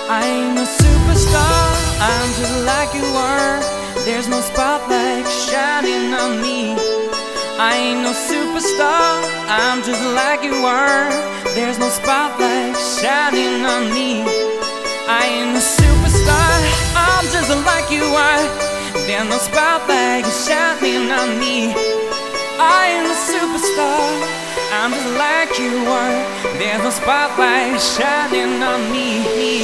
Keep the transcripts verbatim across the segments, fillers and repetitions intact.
I ain't no superstar, I'm just like you are. There's no spotlight shining on me. I ain't no superstar, I'm just like you are. There's no spotlight shining on me. I ain't no superstar, I'm just like you are. There's no spotlight shining on me. I ain't a superstar, I'm just like you are. There's no spotlight shining on me.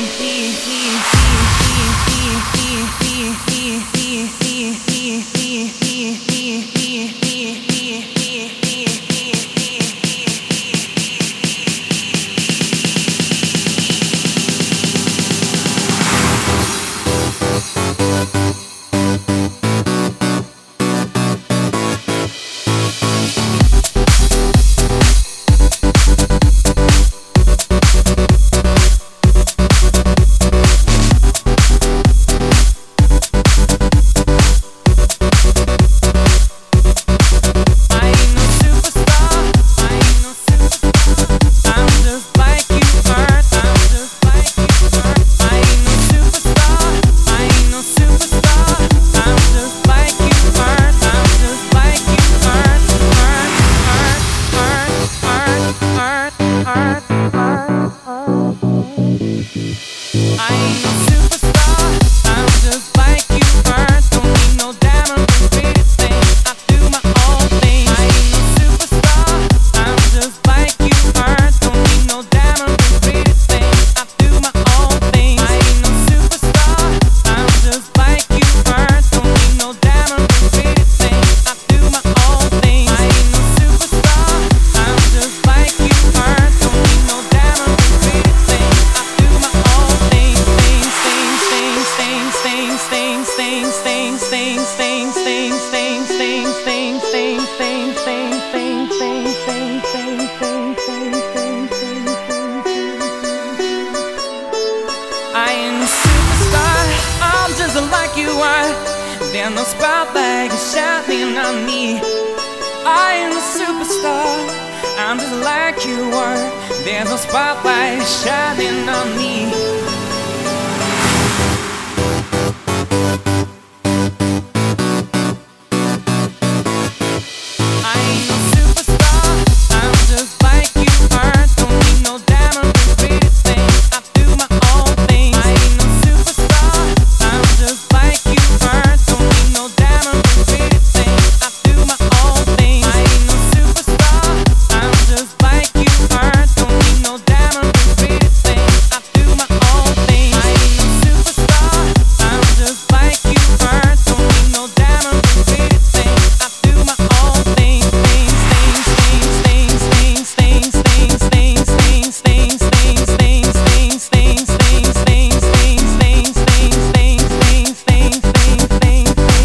I ain't a superstar, I'm just like you are. There's no spotlight shining on me. I ain't a superstar, I'm just like you are. There's no spotlight shining on me.